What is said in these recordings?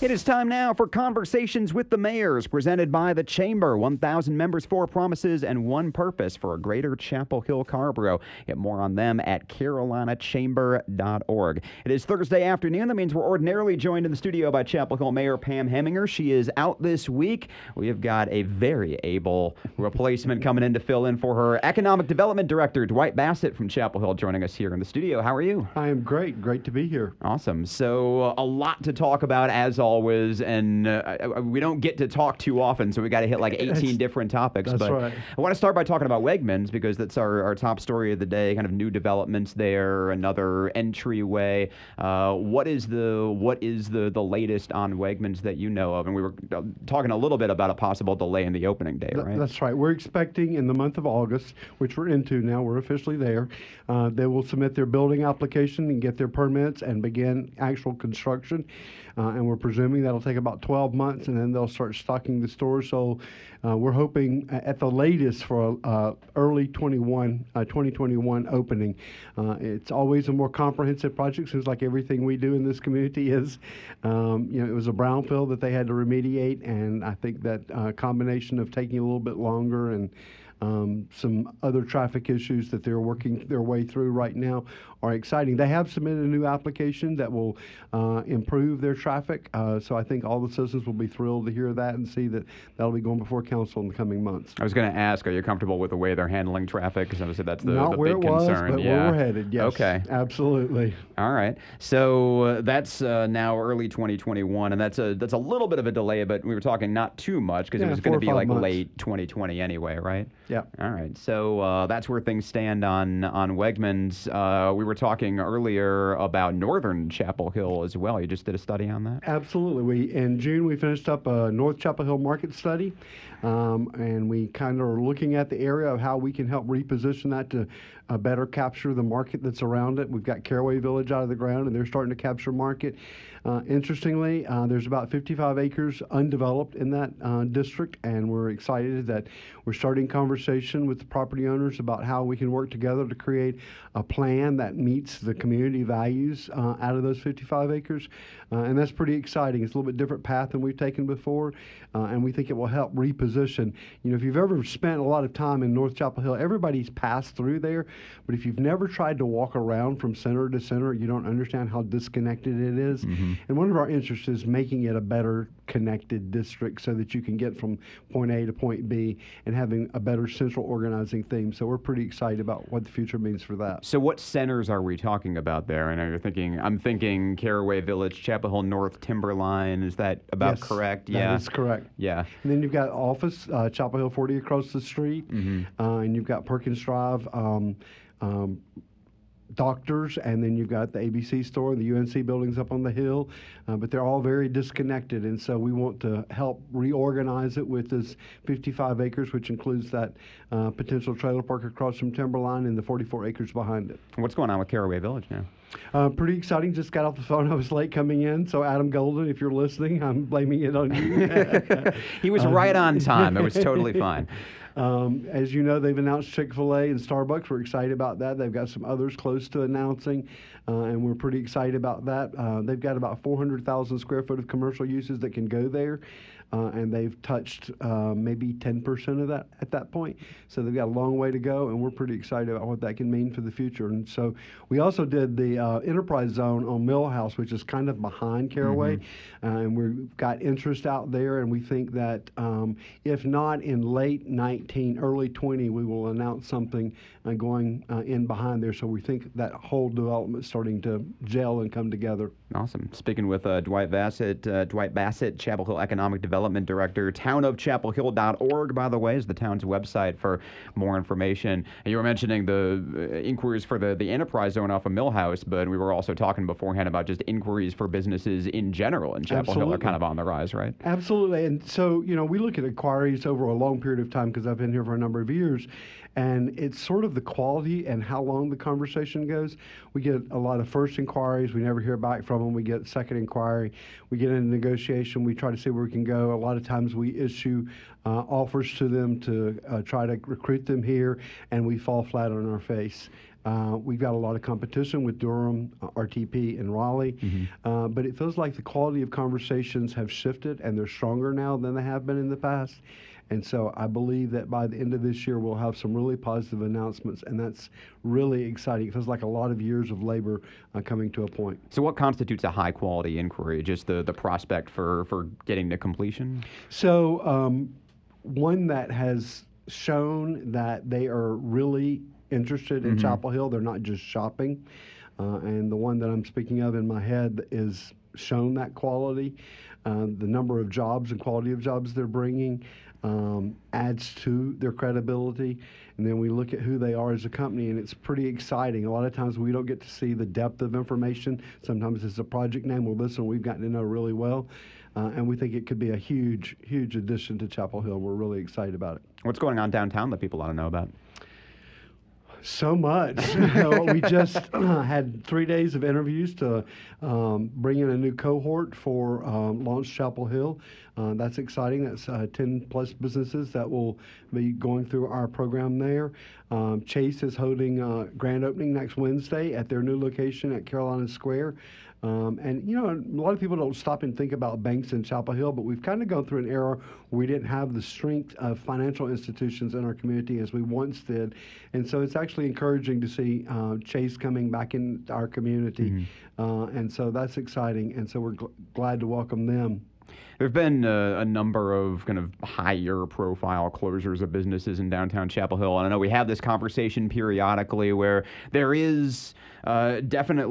It is time now for Conversations with the Mayors, presented by the Chamber. 1,000 members, 4 promises, and 1 purpose for a greater Chapel Hill Carrboro. Get more on them at carolinachamber.org. It is Thursday afternoon. That means we're ordinarily joined in the studio by Chapel Hill Mayor Pam Heminger. She is out this week. We have got a very able replacement coming in to fill in for her. Economic Development Director Dwight Bassett from Chapel Hill joining us here in the studio. How are you? I am great. Great to be here. Awesome. So a lot to talk about as always, and we don't get to talk too often, so we got to hit like 18 different topics. That's but right. I want to start by talking about Wegmans because that's our top story of the day. Kind of new developments there, another entryway. What is the latest on Wegmans that you know of? And we were talking a little bit about a possible delay in the opening day, right? That's right. We're expecting in the month of August, which we're into now. We're officially there. They will submit their building application and get their permits and begin actual construction. And we're presuming that'll take about 12 months, and then they'll start stocking the stores. So we're hoping at the latest for early 2021 opening. It's always a more comprehensive project. Seems like everything we do in this community is. It was a brownfield that they had to remediate, and I think that combination of taking a little bit longer and some other traffic issues that they're working their way through right now are exciting. They have submitted a new application that will improve their traffic, so I think all the citizens will be thrilled to hear that and see that that'll be going before council in the coming months. I was going to ask, are you comfortable with the way they're handling traffic? Because obviously that's the Not where big it was, concern. but where we're headed, yes. Okay. Absolutely. All right. So that's now early 2021, and that's a little bit of a delay, but we were talking not too much because it was going to be like months. late 2020 anyway, right? Yeah. All right. So that's where things stand on Wegmans. We were talking earlier about Northern Chapel Hill as well. You just did a study on that? Absolutely. In June, we finished up a North Chapel Hill market study, and we kind of are looking at the area of how we can help reposition that to better capture the market that's around it. We've got Caraway Village out of the ground, and they're starting to capture market. Interestingly, there's about 55 acres undeveloped in that district, and we're excited that we're starting conversation with the property owners about how we can work together to create a plan that meets the community values out of those 55 acres. And that's pretty exciting. It's a little bit different path than we've taken before, and we think it will help reposition. If you've ever spent a lot of time in North Chapel Hill, everybody's passed through there, but if you've never tried to walk around from center to center, you don't understand how disconnected it is. Mm-hmm. And one of our interests is making it a better connected district so that you can get from point A to point B and having a better central organizing theme. So we're pretty excited about what the future means for that. So what centers are we talking about there? I know I'm thinking Caraway Village, Chapel Hill North, Timberline. Is that about correct? That is correct. Yeah. And then you've got office, Chapel Hill 40 across the street, and you've got Perkins Drive, Doctors, and then you've got the ABC store, the UNC buildings up on the hill, but they're all very disconnected, and so we want to help reorganize it with this 55 acres, which includes that potential trailer park across from Timberline and the 44 acres behind it. What's going on with Caraway Village now? Pretty exciting. Just got off the phone. I was late coming in, so Adam Golden, if you're listening, I'm blaming it on you. He was right on time. It was totally fine. As you know, they've announced Chick-fil-A and Starbucks. We're excited about that. They've got some others close to announcing, and we're pretty excited about that. They've got about 400,000 square foot of commercial uses that can go there, and they've touched maybe 10% of that at that point. So they've got a long way to go, and we're pretty excited about what that can mean for the future. And so we also did the enterprise zone on Millhouse, which is kind of behind Caraway, and we've got interest out there, and we think that if not in late 19, early 20, we will announce something going in behind there. So we think that whole development is starting to gel and come together. Awesome. Speaking with Dwight Bassett, Chapel Hill Economic Development Director. Townofchapelhill.org, by the way, is the town's website for more information. And you were mentioning the inquiries for the enterprise zone off of Millhouse, but we were also talking beforehand about just inquiries for businesses in general, and Chapel Hill are kind of on the rise, right? Absolutely. And so, we look at inquiries over a long period of time because I've been here for a number of years, And it's sort of the quality and how long the conversation goes. We get a lot of first inquiries. We never hear back from them. We get second inquiry. We get into negotiation. We try to see where we can go. A lot of times we issue offers to them to try to recruit them here, and we fall flat on our face. We've got a lot of competition with Durham, RTP, and Raleigh, but it feels like the quality of conversations have shifted, and they're stronger now than they have been in the past. And so I believe that by the end of this year, we'll have some really positive announcements, and that's really exciting. It feels like a lot of years of labor coming to a point. So what constitutes a high-quality inquiry? Just the prospect for getting to completion? So one that has shown that they are really interested in Chapel Hill. They're not just shopping. And the one that I'm speaking of in my head is shown that quality. The number of jobs and quality of jobs they're bringing adds to their credibility. And then we look at who they are as a company, and it's pretty exciting. A lot of times we don't get to see the depth of information. Sometimes it's a project name. Well, this one we've gotten to know really well. And we think it could be a huge, huge addition to Chapel Hill. We're really excited about it. What's going on downtown that people ought to know about? So much. We just had 3 days of interviews to bring in a new cohort for Launch Chapel Hill. That's exciting. That's 10 plus businesses that will be going through our program there. Chase is holding a grand opening next Wednesday at their new location at Carolina Square. And, you know, a lot of people don't stop and think about banks in Chapel Hill, but we've kind of gone through an era where we didn't have the strength of financial institutions in our community as we once did. And so it's actually encouraging to see Chase coming back into our community. And so that's exciting. And so we're glad to welcome them. There have been a number of kind of higher profile closures of businesses in downtown Chapel Hill. And I know we have this conversation periodically where there are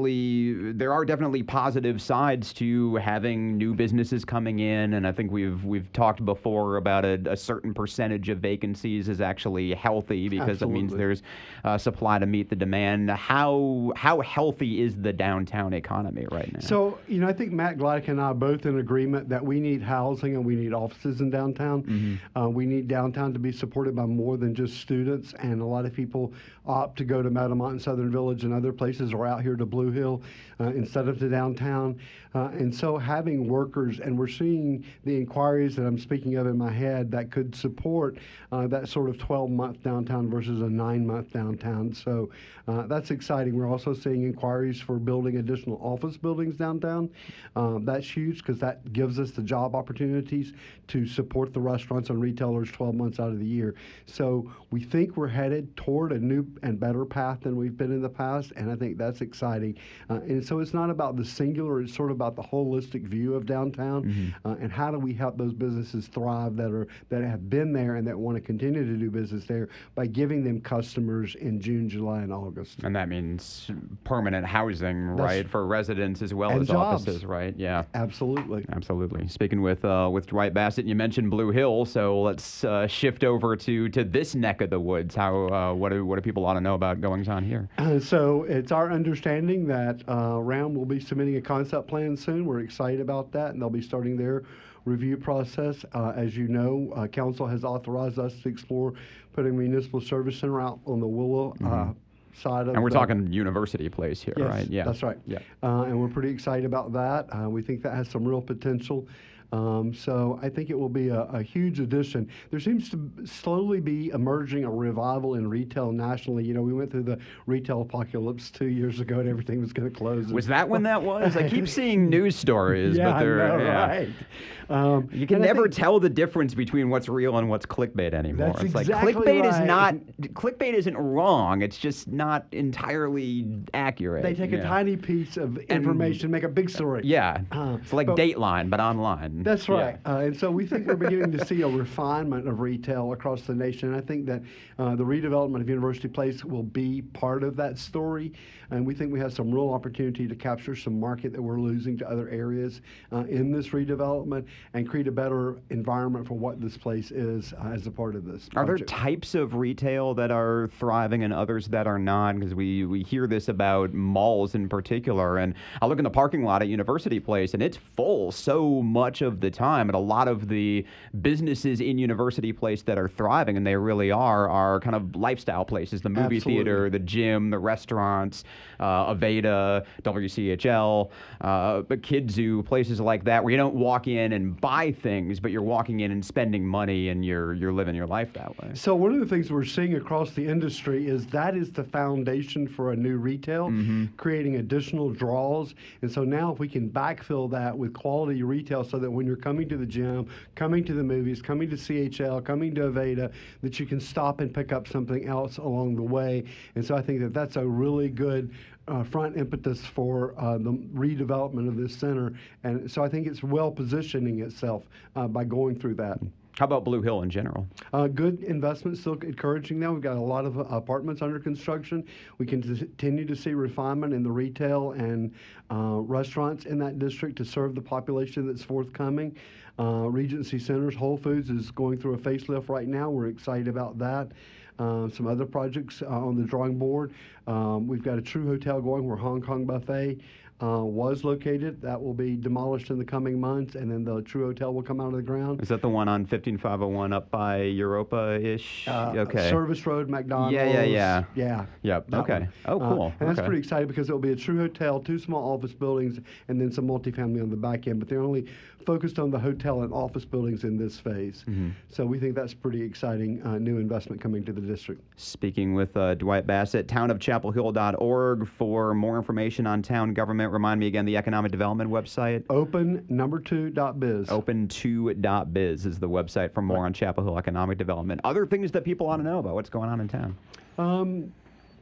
definitely positive sides to having new businesses coming in. And I think we've talked before about a certain percentage of vacancies is actually healthy because it means there's supply to meet the demand. How healthy is the downtown economy right now? So, you know, I think Matt Gladdick and I are both in agreement that we need housing and we need offices in downtown. We need downtown to be supported by more than just students, and a lot of people opt to go to Meadowmont and Southern Village and other places, or out here to Blue Hill instead of to downtown. And so having workers, and we're seeing the inquiries that I'm speaking of in my head that could support that sort of 12-month downtown versus a 9-month downtown. So that's exciting. We're also seeing inquiries for building additional office buildings downtown. That's huge because that gives us the job opportunities to support the restaurants and retailers 12 months out of the year. So we think we're headed toward a new and better path than we've been in the past, and I think that's exciting. And so it's not about the singular, it's sort of about the holistic view of downtown, and how do we help those businesses thrive that have been there and that want to continue to do business there by giving them customers in June, July, and August. And that means permanent housing, right, for residents as well as jobs. offices, right? Yeah. Absolutely. Absolutely. Speaking with Dwight Bassett, you mentioned Blue Hill, so let's shift over to this neck of the woods. What do people ought to know about goings on here? So it's our understanding that RAM will be submitting a concept plan soon. We're excited about that, and they'll be starting their review process. As you know, Council has authorized us to explore putting a municipal service center out on the Willow side of. And we're talking University Place here, yes, right? Yeah, that's right. Yeah, and we're pretty excited about that. We think that has some real potential. So I think it will be a huge addition. There seems to slowly be emerging a revival in retail nationally. You know, we went through the retail apocalypse 2 years ago, and everything was going to close. Was that when that was? I keep seeing news stories, but they're right. You can never tell the difference between what's real and what's clickbait anymore. That's it's exactly like clickbait right. clickbait isn't wrong. It's just not entirely accurate. They take a tiny piece of information, make a big story. Yeah, it's like Dateline, but online. That's right. Yeah. And so we think we're beginning to see a refinement of retail across the nation. And I think that the redevelopment of University Place will be part of that story. And we think we have some real opportunity to capture some market that we're losing to other areas in this redevelopment and create a better environment for what this place is as a part of this project. Are there types of retail that are thriving and others that are not? Because we hear this about malls in particular. And I look in the parking lot at University Place, and it's full. So much of of the time. And a lot of the businesses in University Place that are thriving, and they really are kind of lifestyle places. The movie Absolutely. theater, the gym, the restaurants, Aveda, WCHL, but Kid Zoo, places like that where you don't walk in and buy things, but you're walking in and spending money, and you're living your life that way. So one of the things we're seeing across the industry is that is the foundation for a new retail, creating additional draws. And so now if we can backfill that with quality retail so that when you're coming to the gym, coming to the movies, coming to CHL, coming to Aveda, that you can stop and pick up something else along the way. And so I think that that's a really good front impetus for the redevelopment of this center. And so I think it's well positioning itself by going through that. How about Blue Hill in general? Good investment, still encouraging now. We've got a lot of apartments under construction. We can continue to see refinement in the retail and restaurants in that district to serve the population that's forthcoming. Regency Centers, Whole Foods is going through a facelift right now. We're excited about that. Some other projects on the drawing board. We've got a True Hotel going where Hong Kong Buffet was located. That will be demolished in the coming months, and then the True Hotel will come out of the ground. Is that the one on 15501 up by Europa-ish? Okay. Service Road, McDonald's. Yeah. Yeah. Yep. that Okay. one. Oh, cool. And that's Okay. pretty exciting because it will be a True Hotel, 2 small office buildings, and then some multifamily on the back end. But they're only focused on the hotel and office buildings in this phase. So we think that's pretty exciting new investment coming to the district. Speaking with Dwight Bassett, townofchapelhill.org for more information on town government. Remind me again, the economic development website. Open2.biz. Open2.biz is the website for more on Chapel Hill economic development. Other things that people want to know about what's going on in town.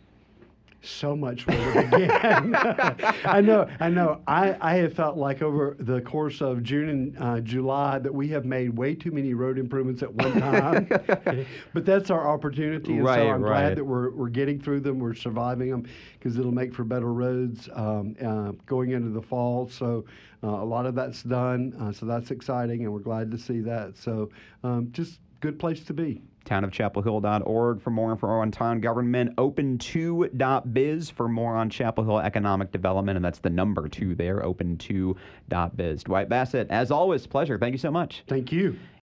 So much where to begin. I know. I have felt like over the course of June and July that we have made way too many road improvements at one time. But that's our opportunity, and so I'm glad that we're getting through them. We're surviving them because it'll make for better roads going into the fall. So a lot of that's done. So that's exciting, and we're glad to see that. So just good place to be. Townofchapelhill.org for more info on town government. Open2.biz for more on Chapel Hill economic development, and that's the number 2 there, open2.biz. Dwight Bassett, as always, pleasure. Thank you so much. Thank you.